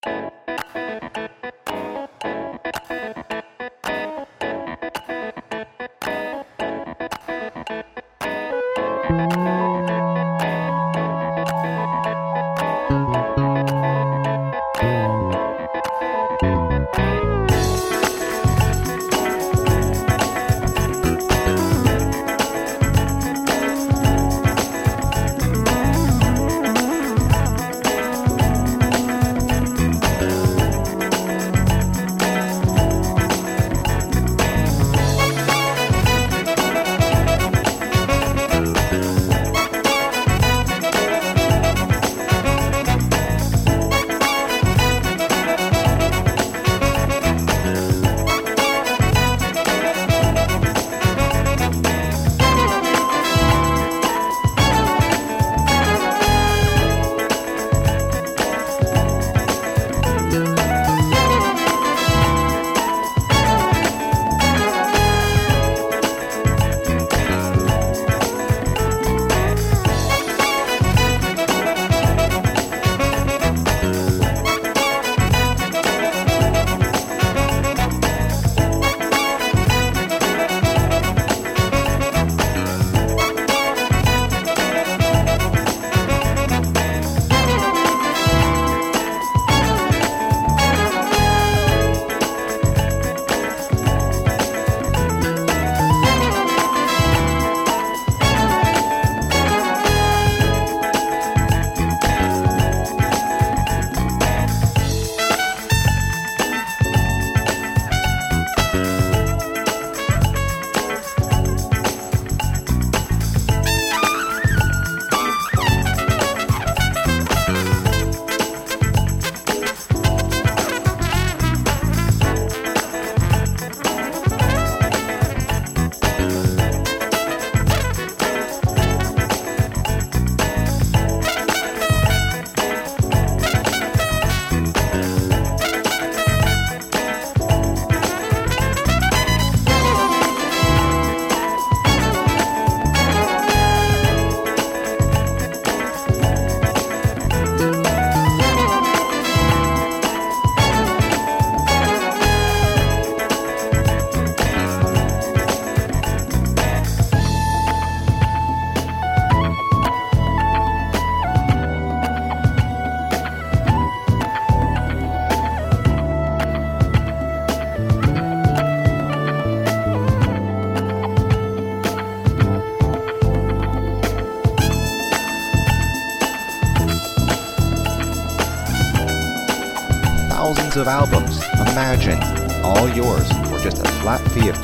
Thousands of albums, imagine, all yours for just a flat fee of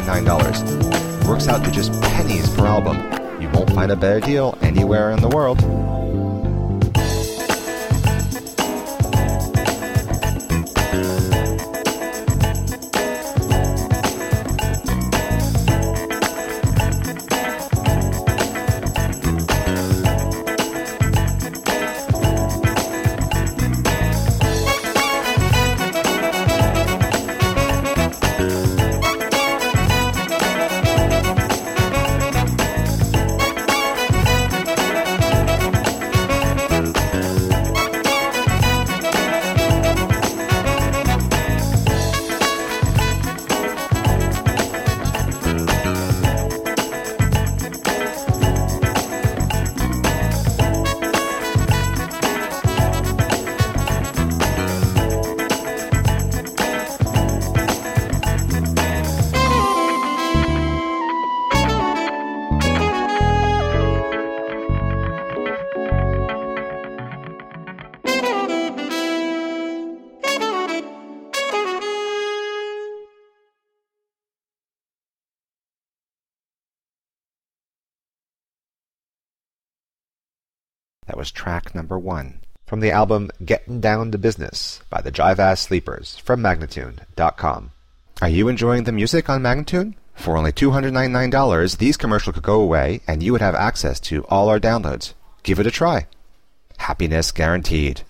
$299. Works out to just pennies per album. You won't find a better deal anywhere in the world. That was track number 1 from the album Gettin' Down to Business by the Jive Ass Sleepers from Magnatune.com. Are you enjoying the music on Magnatune? For only $299, these commercials could go away and you would have access to all our downloads. Give it a try. Happiness guaranteed.